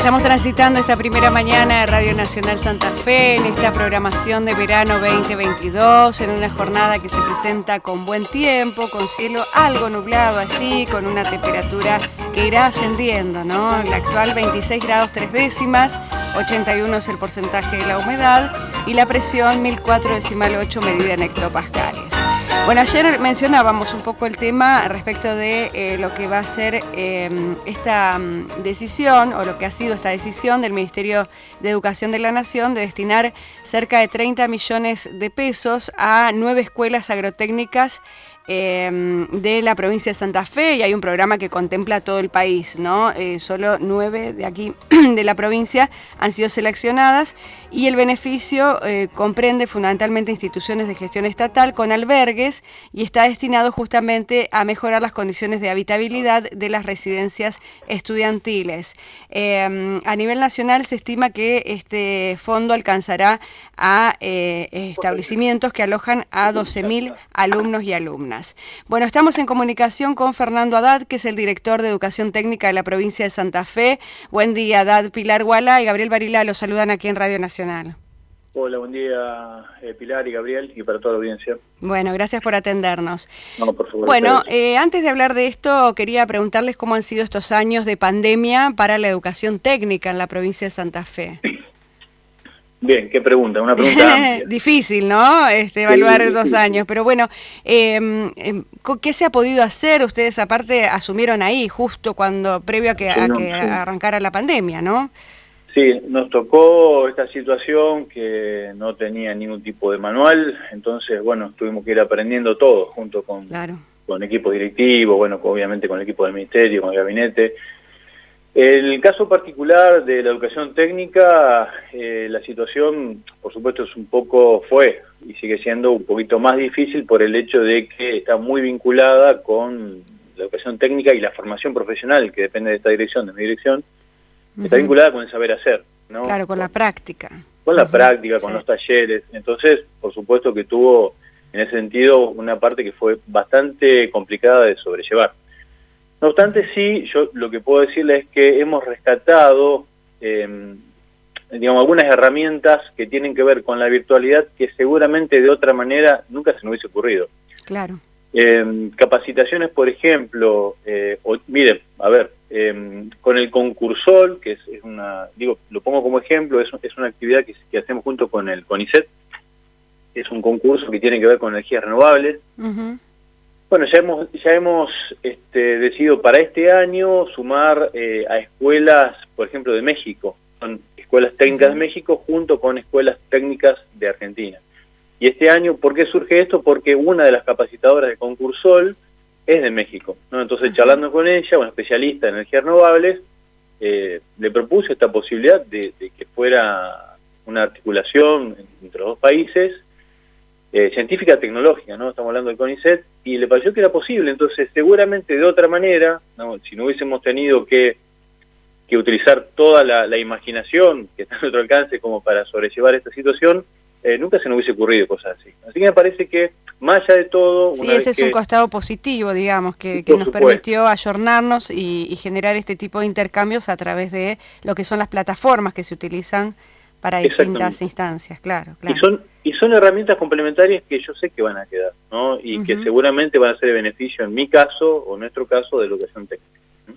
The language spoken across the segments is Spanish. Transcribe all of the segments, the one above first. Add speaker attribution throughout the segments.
Speaker 1: Estamos transitando esta primera mañana de Radio Nacional Santa Fe en esta programación de verano 2022, en una jornada que se presenta con buen tiempo, con cielo algo nublado allí, con una temperatura que irá ascendiendo, ¿no? La actual 26 grados 3 décimas, 81 es el porcentaje de la humedad y la presión 1004,8 medida en hectopascales. Bueno, ayer mencionábamos un poco el tema respecto de lo que va a ser esta decisión, o lo que ha sido esta decisión del Ministerio de Educación de la Nación de destinar cerca de 30 millones de pesos a 9 escuelas agrotécnicas de la provincia de Santa Fe, y hay un programa que contempla todo el país, ¿no? Solo 9 de aquí de la provincia han sido seleccionadas, y el beneficio comprende fundamentalmente instituciones de gestión estatal con albergues, y está destinado justamente a mejorar las condiciones de habitabilidad de las residencias estudiantiles. A nivel nacional se estima que este fondo alcanzará a establecimientos que alojan a 12.000 alumnos y alumnas. Bueno, estamos en comunicación con Fernando Haddad, que es el director de Educación Técnica de la provincia de Santa Fe. Buen día, Haddad. Pilar Guala y Gabriel Barilá los saludan aquí en Radio Nacional.
Speaker 2: Hola, buen día Pilar y Gabriel, y para toda la audiencia.
Speaker 1: Bueno, gracias por atendernos.
Speaker 2: No, por favor.
Speaker 1: Bueno, antes de hablar de esto, quería preguntarles cómo han sido estos años de pandemia para la educación técnica en la provincia de Santa Fe.
Speaker 2: Bien, qué pregunta, una pregunta amplia.
Speaker 1: Difícil, ¿no? Evaluar
Speaker 2: Sí,
Speaker 1: 2 años, pero bueno, ¿qué se ha podido hacer? Ustedes aparte asumieron ahí, justo previo a que arrancara la pandemia, ¿no?
Speaker 2: Sí, nos tocó esta situación que no tenía ningún tipo de manual, entonces, bueno, tuvimos que ir aprendiendo todo, junto con equipos directivos, bueno, obviamente con el equipo del ministerio, con el gabinete. El caso particular de la educación técnica, la situación, por supuesto, fue y sigue siendo un poquito más difícil por el hecho de que está muy vinculada con la educación técnica y la formación profesional, que depende de esta dirección, de mi dirección, está vinculada con el saber hacer, ¿no?
Speaker 1: Claro, con la práctica.
Speaker 2: Con la práctica, con los talleres. Entonces, por supuesto que tuvo, en ese sentido, una parte que fue bastante complicada de sobrellevar. No obstante, sí, yo lo que puedo decirles es que hemos rescatado, algunas herramientas que tienen que ver con la virtualidad que seguramente de otra manera nunca se nos hubiese ocurrido.
Speaker 1: Claro.
Speaker 2: Capacitaciones, por ejemplo, con el Concursol, que es lo pongo como ejemplo, es una actividad que hacemos junto con el CONICET, es un concurso que tiene que ver con energías renovables. Bueno, ya hemos decidido para este año sumar a escuelas, por ejemplo, de México. Son escuelas técnicas de México junto con escuelas técnicas de Argentina. Y este año, ¿por qué surge esto? Porque una de las capacitadoras de Concursol es de México, ¿no? Entonces, charlando con ella, una especialista en energías renovables, le propuse esta posibilidad de que fuera una articulación entre los dos países, científica tecnológica, ¿no? Estamos hablando del CONICET, y le pareció que era posible. Entonces, seguramente de otra manera, ¿no? Si no hubiésemos tenido que utilizar toda la imaginación que está a nuestro alcance como para sobrellevar esta situación, nunca se nos hubiese ocurrido cosas así. Así que me parece que, más allá de todo...
Speaker 1: Sí, ese es un costado positivo, digamos, que nos permitió ayornarnos y generar este tipo de intercambios a través de lo que son las plataformas que se utilizan para distintas instancias, claro.
Speaker 2: Y son herramientas complementarias que yo sé que van a quedar, ¿no? Y que seguramente van a ser de beneficio, en mi caso o en nuestro caso, de la educación técnica.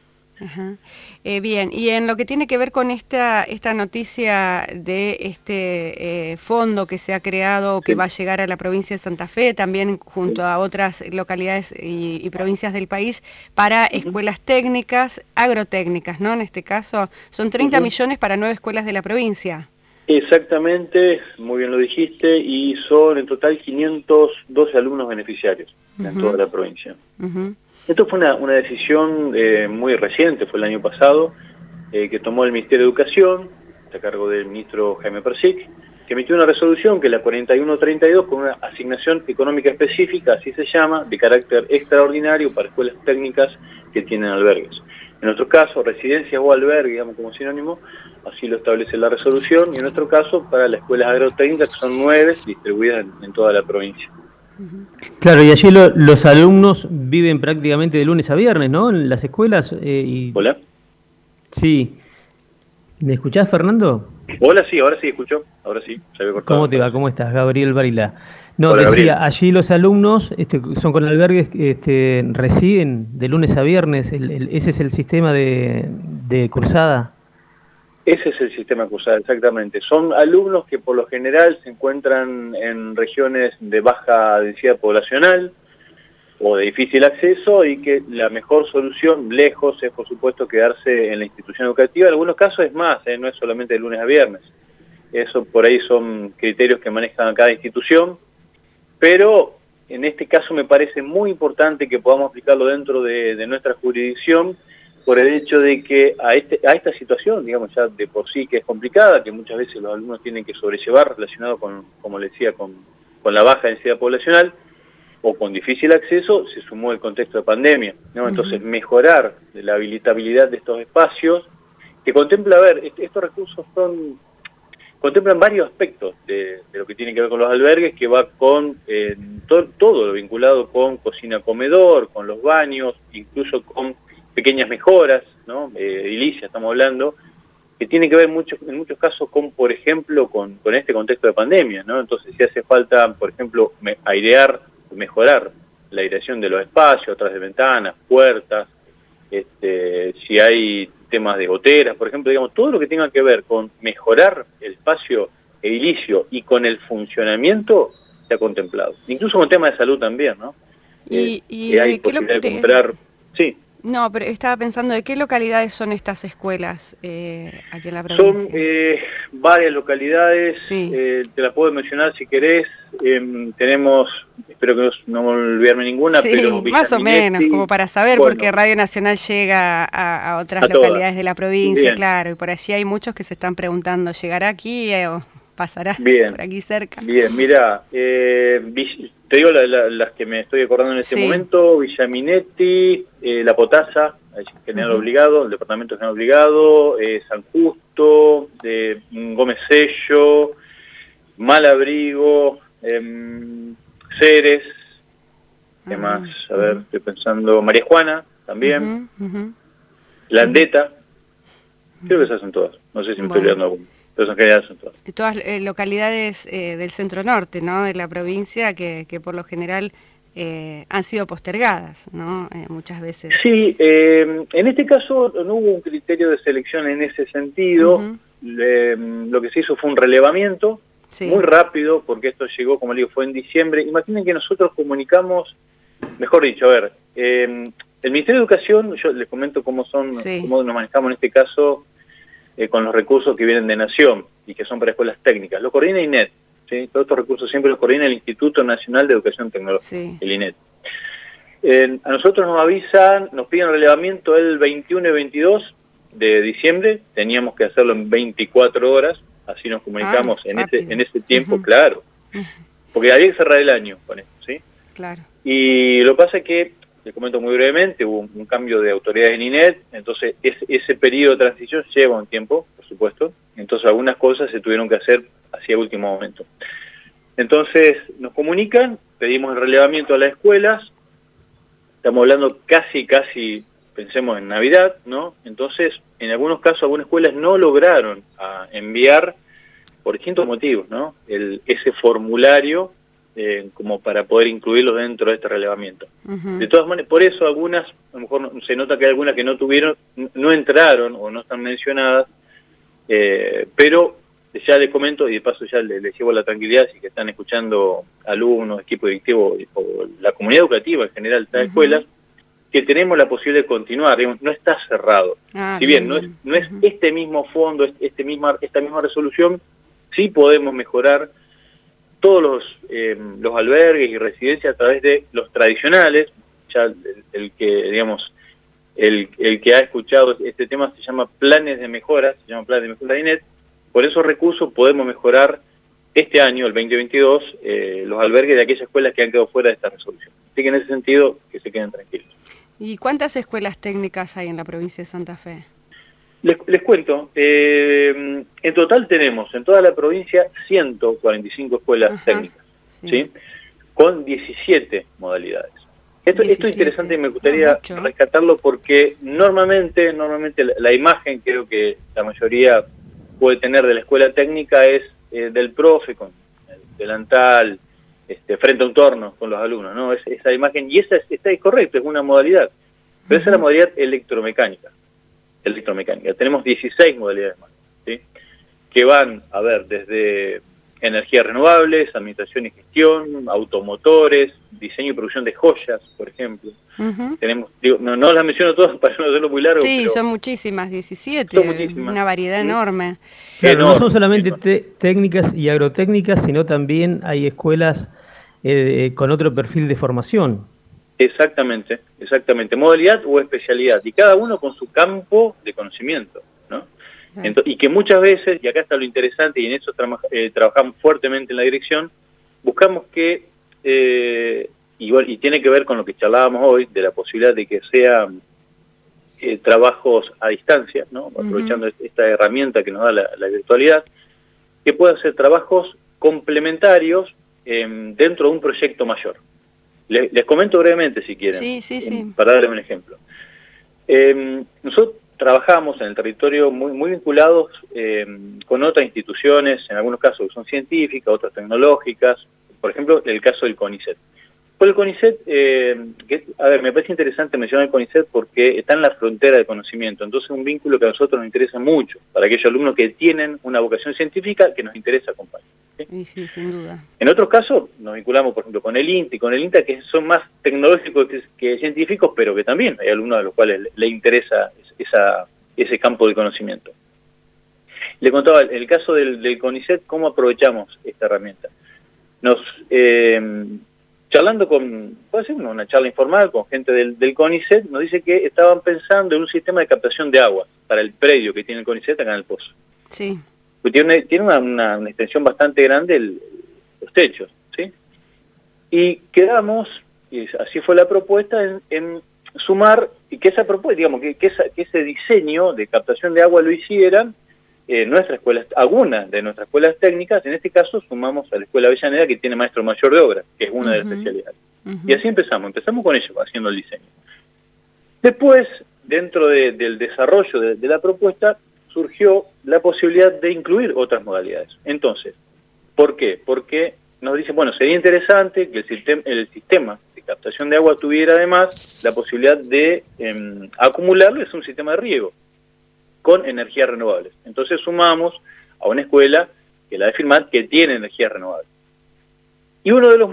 Speaker 1: Bien, y en lo que tiene que ver con esta noticia de este fondo que se ha creado, que va a llegar a la provincia de Santa Fe, también junto a otras localidades y provincias del país, para escuelas técnicas, agrotécnicas, ¿no? En este caso, son 30 millones para 9 escuelas de la provincia.
Speaker 2: Exactamente, muy bien lo dijiste, y son en total 512 alumnos beneficiarios en toda la provincia. Esto fue una decisión muy reciente, fue el año pasado, que tomó el Ministerio de Educación, a cargo del ministro Jaime Persic, que emitió una resolución que es la 4132, con una asignación económica específica, así se llama, de carácter extraordinario para escuelas técnicas que tienen albergues. En nuestro caso, residencias o albergues, digamos como sinónimo, así lo establece la resolución, y en nuestro caso, para las escuelas agrotécnicas, que son 9, distribuidas en toda la provincia.
Speaker 3: Claro, y allí los alumnos viven prácticamente de lunes a viernes, ¿no? En las escuelas.
Speaker 2: ¿Hola?
Speaker 3: Sí. ¿Me escuchás, Fernando?
Speaker 2: Hola, sí, ahora sí escucho. Ahora sí, se había cortado.
Speaker 3: ¿Cómo te va? ¿Cómo estás? Gabriel Varila. No,
Speaker 2: Hola,
Speaker 3: decía,
Speaker 2: Gabriel.
Speaker 3: allí los alumnos son con albergues, residen de lunes a viernes. ¿Ese es el sistema de cursada?
Speaker 2: Ese es el sistema cursal, exactamente. Son alumnos que por lo general se encuentran en regiones de baja densidad poblacional o de difícil acceso y que la mejor solución, lejos, es por supuesto quedarse en la institución educativa. En algunos casos es más, no es solamente de lunes a viernes. Eso por ahí son criterios que manejan cada institución, pero en este caso me parece muy importante que podamos aplicarlo dentro de nuestra jurisdicción por el hecho de que a esta situación, digamos ya de por sí que es complicada, que muchas veces los alumnos tienen que sobrellevar relacionado con, como le decía, con la baja densidad poblacional o con difícil acceso, se sumó el contexto de pandemia, ¿no? Entonces mejorar la habilitabilidad de estos espacios, que contempla, a ver, estos recursos contemplan varios aspectos de lo que tiene que ver con los albergues, que va con todo lo vinculado con cocina-comedor, con los baños, incluso con pequeñas mejoras, ¿no? Edilicia estamos hablando, que tiene que ver en muchos casos con, por ejemplo, con este contexto de pandemia, ¿no? Entonces, si hace falta, por ejemplo, mejorar la aireación de los espacios, atrás de ventanas, puertas, si hay temas de goteras, por ejemplo, digamos, todo lo que tenga que ver con mejorar el espacio edilicio y con el funcionamiento se ha contemplado. Incluso con temas de salud también, ¿no? Hay posibilidad de comprar... Sí.
Speaker 1: No, pero estaba pensando, ¿de qué localidades son estas escuelas aquí en la provincia?
Speaker 2: Son varias localidades,
Speaker 1: sí.
Speaker 2: Te las puedo mencionar si querés. Tenemos, espero que no olvidarme ninguna,
Speaker 1: sí,
Speaker 2: pero
Speaker 1: más o menos, como para saber, bueno, porque Radio Nacional llega a otras localidades de la provincia, bien. Claro, y por allí hay muchos que se están preguntando, ¿llegará aquí o pasará bien. Por aquí cerca?
Speaker 2: Bien, mira, te digo las que me estoy acordando en este momento: Villaminetti, La Potasa, el General Obligado, el Departamento General Obligado, San Justo, Gómez Sello, Malabrigo, Ceres, ¿qué más? A ver, estoy pensando, María Juana también, Landeta, creo que esas son todas, no sé si me estoy olvidando alguna. Pero en general son
Speaker 1: todas localidades del centro norte, ¿no? De la provincia que por lo general han sido postergadas, ¿no? Muchas veces.
Speaker 2: Sí, en este caso no hubo un criterio de selección en ese sentido. Lo que se hizo fue un relevamiento muy rápido, porque esto llegó, como le digo, fue en diciembre. Imaginen que nosotros comunicamos, mejor dicho, a ver, el Ministerio de Educación, yo les comento cómo nos manejamos en este caso, con los recursos que vienen de Nación y que son para escuelas técnicas. Lo coordina INET, ¿sí? Todos estos recursos siempre los coordina el Instituto Nacional de Educación Tecnológica, el INET. A nosotros nos avisan, nos piden relevamiento el 21 y 22 de diciembre, teníamos que hacerlo en 24 horas, así nos comunicamos en ese tiempo, claro, porque había que cerrar el año con esto, ¿sí?
Speaker 1: Claro.
Speaker 2: Y lo que pasa es que, les comento muy brevemente, hubo un cambio de autoridades en INET, entonces ese periodo de transición lleva un tiempo, por supuesto, entonces algunas cosas se tuvieron que hacer hacia último momento. Entonces nos comunican, pedimos el relevamiento a las escuelas, estamos hablando casi, pensemos en Navidad, ¿no? Entonces, en algunos casos, algunas escuelas no lograron enviar, por distintos motivos, ¿no? Ese formulario como para poder incluirlos dentro de este relevamiento. De todas maneras, por eso algunas, a lo mejor se nota que hay algunas que no entraron o no están mencionadas, pero ya les comento, y de paso ya les llevo la tranquilidad, si que están escuchando alumnos, equipo directivo o la comunidad educativa en general de las escuelas, que tenemos la posibilidad de continuar, digamos, no está cerrado. Si bien no es este mismo fondo, esta misma resolución, sí podemos mejorar todos los albergues y residencias a través de los tradicionales. Ya el que ha escuchado este tema se llama planes de mejora, de INET. Por esos recursos podemos mejorar este año, el 2022, los albergues de aquellas escuelas que han quedado fuera de esta resolución. Así que en ese sentido, que se queden tranquilos.
Speaker 1: ¿Y cuántas escuelas técnicas hay en la provincia de Santa Fe?
Speaker 2: Les cuento, en total tenemos en toda la provincia 145 escuelas técnicas, ¿sí? Con 17 modalidades. Esto es interesante y me gustaría rescatarlo porque normalmente la imagen, creo que la mayoría puede tener de la escuela técnica es del profe con el delantal, frente a un torno con los alumnos, ¿no? Esa imagen, y esa es correcta, es una modalidad, pero esa es la modalidad electromecánica. Tenemos 16 modalidades más, ¿sí? Que van, a ver, desde energías renovables, administración y gestión, automotores, diseño y producción de joyas, por ejemplo. Tenemos, no las menciono todas para no hacerlo muy largo.
Speaker 1: Sí, son muchísimas, 17,
Speaker 2: son muchísimas.
Speaker 1: Una variedad enorme.
Speaker 3: Claro, no son solamente técnicas y agrotécnicas, sino también hay escuelas con otro perfil de formación.
Speaker 2: Exactamente, modalidad o especialidad, y cada uno con su campo de conocimiento, ¿no? Y que muchas veces, y acá está lo interesante, y en eso trabajamos fuertemente en la dirección, buscamos que, y tiene que ver con lo que charlábamos hoy, de la posibilidad de que sean trabajos a distancia, ¿no? Aprovechando esta herramienta que nos da la virtualidad, que puedan ser trabajos complementarios dentro de un proyecto mayor. Les comento brevemente, si quieren,
Speaker 1: sí.
Speaker 2: Para darles un ejemplo. Nosotros trabajamos en el territorio muy vinculados con otras instituciones, en algunos casos que son científicas, otras tecnológicas, por ejemplo, el caso del CONICET. Por el CONICET, me parece interesante mencionar el CONICET porque está en la frontera del conocimiento, entonces es un vínculo que a nosotros nos interesa mucho, para aquellos alumnos que tienen una vocación científica que nos interesa acompañar.
Speaker 1: Sí, sin duda.
Speaker 2: En otros casos nos vinculamos, por ejemplo, con el INTA y con el INTA, que son más tecnológicos que científicos, pero que también hay alumnos a los cuales le interesa ese campo de conocimiento. Le contaba el caso del CONICET, cómo aprovechamos esta herramienta. Charlando puede ser una charla informal con gente del CONICET, nos dice que estaban pensando en un sistema de captación de agua para el predio que tiene el CONICET acá en el Pozo.
Speaker 1: Sí.
Speaker 2: Tiene una extensión bastante grande los techos, ¿sí? Y quedamos, y así fue la propuesta, en sumar, y que esa propuesta, digamos, que ese diseño de captación de agua lo hicieran algunas de nuestras escuelas técnicas. En este caso sumamos a la Escuela Avellaneda, que tiene maestro mayor de obra, que es una de las especialidades. Y así empezamos con ellos, haciendo el diseño. Después, dentro del desarrollo de la propuesta, surgió la posibilidad de incluir otras modalidades. Entonces, ¿por qué? Porque nos dicen, bueno, sería interesante que el sistema de captación de agua tuviera además la posibilidad de acumularlo, es un sistema de riego con energías renovables. Entonces sumamos a una escuela, que la de Firmat, que tiene energías renovables. Y uno de los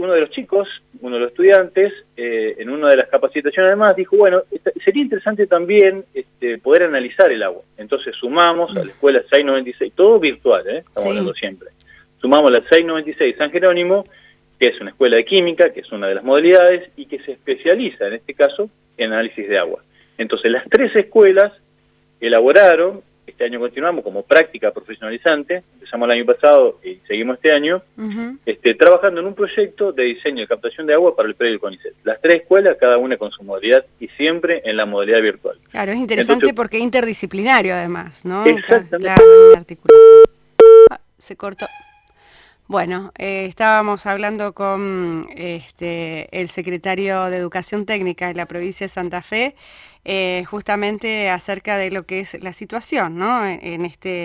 Speaker 2: estudiantes, en una de las capacitaciones además, dijo, bueno, sería interesante también poder analizar el agua. Entonces sumamos a la escuela 696, todo virtual, estamos hablando siempre. Sumamos la 696 San Jerónimo, que es una escuela de química, que es una de las modalidades, y que se especializa, en este caso, en análisis de agua. Entonces las tres escuelas elaboraron, este año continuamos como práctica profesionalizante, empezamos el año pasado y seguimos este año, trabajando en un proyecto de diseño de captación de agua para el predio del CONICET. Las tres escuelas, cada una con su modalidad, y siempre en la modalidad virtual.
Speaker 1: Claro, es interesante. Entonces, porque es interdisciplinario además, ¿no?
Speaker 2: Exactamente.
Speaker 1: Claro, la articulación. Se cortó. Bueno, estábamos hablando con el secretario de Educación Técnica de la provincia de Santa Fe, justamente acerca de lo que es la situación, ¿no? en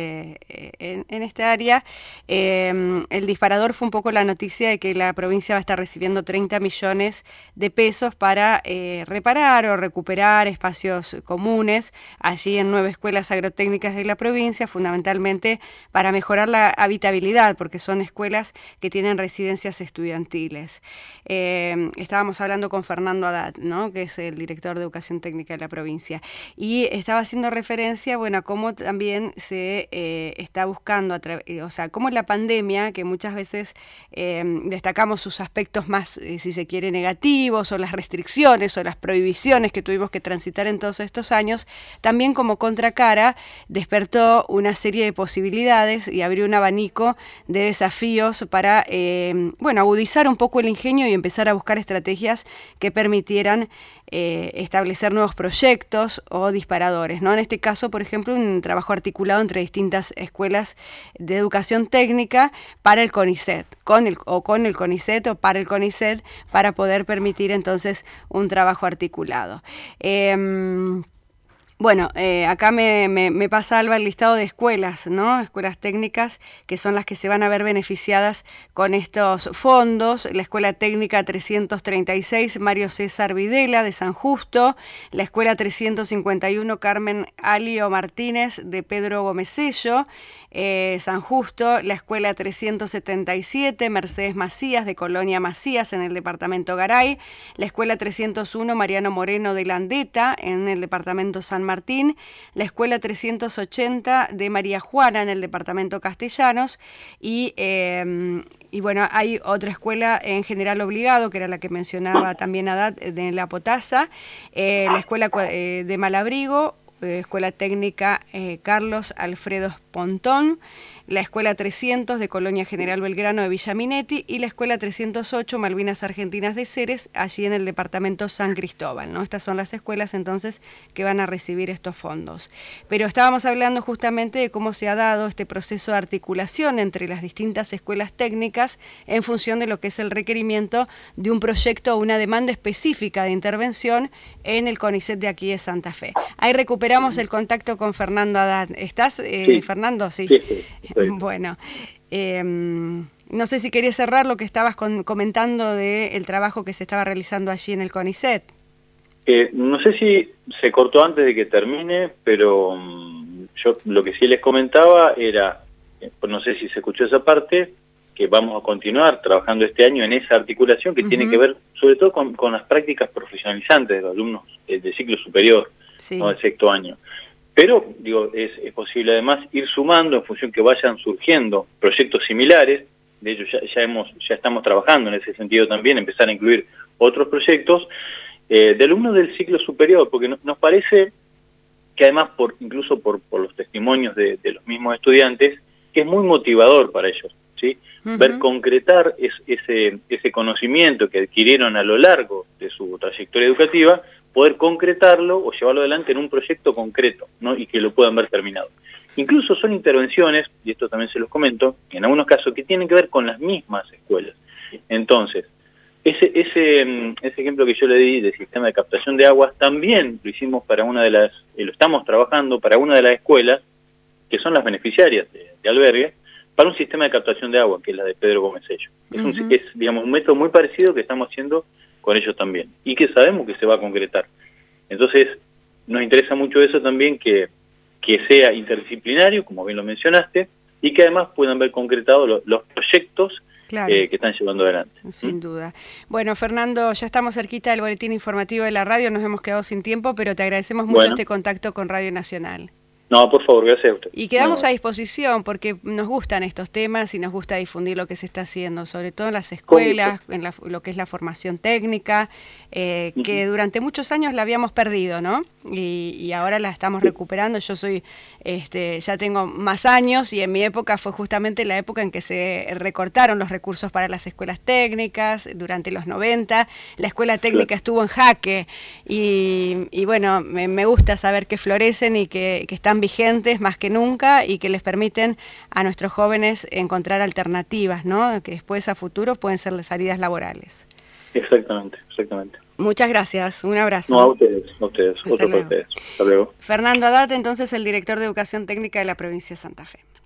Speaker 1: esta área. El disparador fue un poco la noticia de que la provincia va a estar recibiendo 30 millones de pesos para reparar o recuperar espacios comunes allí en 9 escuelas agrotécnicas de la provincia, fundamentalmente para mejorar la habitabilidad, porque son escuelas que tienen residencias estudiantiles. Estábamos hablando con Fernando Haddad, ¿no? Que es el director de Educación Técnica de la provincia, y estaba haciendo referencia, bueno, a cómo también se está buscando, cómo la pandemia, que muchas veces destacamos sus aspectos más, si se quiere, negativos, o las restricciones o las prohibiciones que tuvimos que transitar en todos estos años, también como contracara despertó una serie de posibilidades y abrió un abanico de desafíos para, agudizar un poco el ingenio y empezar a buscar estrategias que permitieran establecer nuevos proyectos o disparadores, ¿no? En este caso, por ejemplo, un trabajo articulado entre distintas escuelas de educación técnica para el CONICET, con el CONICET o para el CONICET, para poder permitir entonces un trabajo articulado. Bueno, acá me pasa Alba el listado de escuelas, ¿no? Escuelas técnicas que son las que se van a ver beneficiadas con estos fondos. La Escuela Técnica 336 Mario César Videla de San Justo, la Escuela 351 Carmen Alio Martínez de Pedro Gomesello, San Justo, la Escuela 377 Mercedes Macías de Colonia Macías en el departamento Garay, la Escuela 301 Mariano Moreno de Landeta en el departamento San Martín, la Escuela 380 de María Juana en el departamento Castellanos y bueno, hay otra escuela en General Obligado, que era la que mencionaba también Haddad, de La Potasa, la Escuela de Malabrigo, Escuela Técnica Carlos Alfredo Pontón, la Escuela 300 de Colonia General Belgrano de Villaminetti y la Escuela 308 Malvinas Argentinas de Ceres, allí en el departamento San Cristóbal, ¿no? Estas son las escuelas entonces que van a recibir estos fondos. Pero estábamos hablando justamente de cómo se ha dado este proceso de articulación entre las distintas escuelas técnicas en función de lo que es el requerimiento de un proyecto o una demanda específica de intervención en el CONICET de aquí de Santa Fe. Ahí recuperamos el contacto con Fernando Haddad. ¿Estás,
Speaker 2: sí.
Speaker 1: Fernando? Sí.
Speaker 2: Sí.
Speaker 1: Bueno, no sé si querías cerrar lo que estabas comentando del trabajo que se estaba realizando allí en el CONICET.
Speaker 2: No sé si se cortó antes de que termine, pero yo lo que sí les comentaba era, no sé si se escuchó esa parte, que vamos a continuar trabajando este año en esa articulación que tiene que ver sobre todo con las prácticas profesionalizantes de los alumnos de ciclo superior,
Speaker 1: sí,
Speaker 2: ¿no? Del sexto año. Pero, digo, es posible además ir sumando en función que vayan surgiendo proyectos similares. De hecho, ya estamos trabajando en ese sentido también, empezar a incluir otros proyectos de alumnos del ciclo superior, porque nos parece que además, incluso por los testimonios de los mismos estudiantes, que es muy motivador para ellos, ¿sí? Ver concretar ese conocimiento que adquirieron a lo largo de su trayectoria educativa, poder concretarlo o llevarlo adelante en un proyecto concreto, ¿no? Y que lo puedan ver terminado. Incluso son intervenciones, y esto también se los comento, en algunos casos que tienen que ver con las mismas escuelas. Entonces, ese ejemplo que yo le di del sistema de captación de aguas, también lo hicimos para lo estamos trabajando para una de las escuelas, que son las beneficiarias de albergue, para un sistema de captación de agua, que es la de Pedro Gomesello. Es, digamos, un método muy parecido que estamos haciendo con ellos también, y que sabemos que se va a concretar. Entonces, nos interesa mucho eso también, que sea interdisciplinario, como bien lo mencionaste, y que además puedan ver concretados los proyectos, claro, que están llevando adelante.
Speaker 1: Sin duda. Bueno, Fernando, ya estamos cerquita del boletín informativo de la radio, nos hemos quedado sin tiempo, pero te agradecemos mucho este contacto con Radio Nacional.
Speaker 2: No, por favor, gracias a usted.
Speaker 1: Y quedamos a disposición porque nos gustan estos temas y nos gusta difundir lo que se está haciendo, sobre todo en las escuelas, en lo que es la formación técnica, que durante muchos años la habíamos perdido, ¿no? Y ahora la estamos recuperando. Yo ya tengo más años y en mi época fue justamente la época en que se recortaron los recursos para las escuelas técnicas durante los 90. La escuela técnica estuvo en jaque y bueno, me gusta saber que florecen y que están vigentes más que nunca y que les permiten a nuestros jóvenes encontrar alternativas, ¿no? Que después a futuro pueden ser las salidas laborales.
Speaker 2: Exactamente.
Speaker 1: Muchas gracias, un abrazo.
Speaker 2: No, a ustedes, otro para ustedes. Hasta luego.
Speaker 1: Fernando Haddad, entonces el director de Educación Técnica de la provincia de Santa Fe.